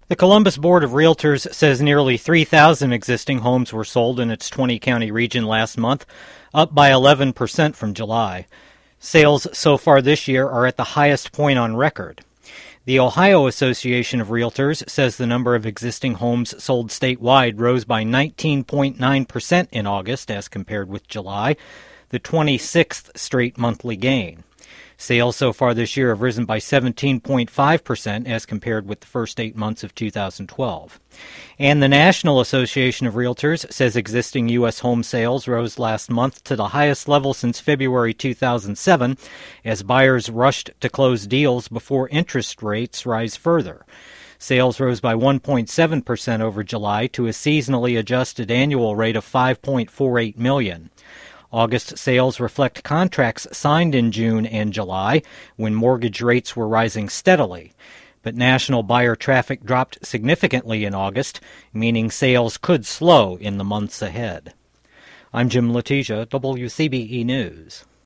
The Columbus Board of Realtors says nearly 3,000 existing homes were sold in its 20-county region last month, up by 11% from July. Sales so far this year are at the highest point on record. The Ohio Association of Realtors says the number of existing homes sold statewide rose by 19.9% in August as compared with July, the 26th straight monthly gain. Sales so far this year have risen by 17.5% as compared with the first 8 months of 2012. And the National Association of Realtors says existing U.S. home sales rose last month to the highest level since February 2007 as buyers rushed to close deals before interest rates rise further. Sales rose by 1.7% over July to a seasonally adjusted annual rate of $5.48 million. August sales reflect contracts signed in June and July, when mortgage rates were rising steadily. But national buyer traffic dropped significantly in August, meaning sales could slow in the months ahead. I'm Jim Letizia, WCBE News.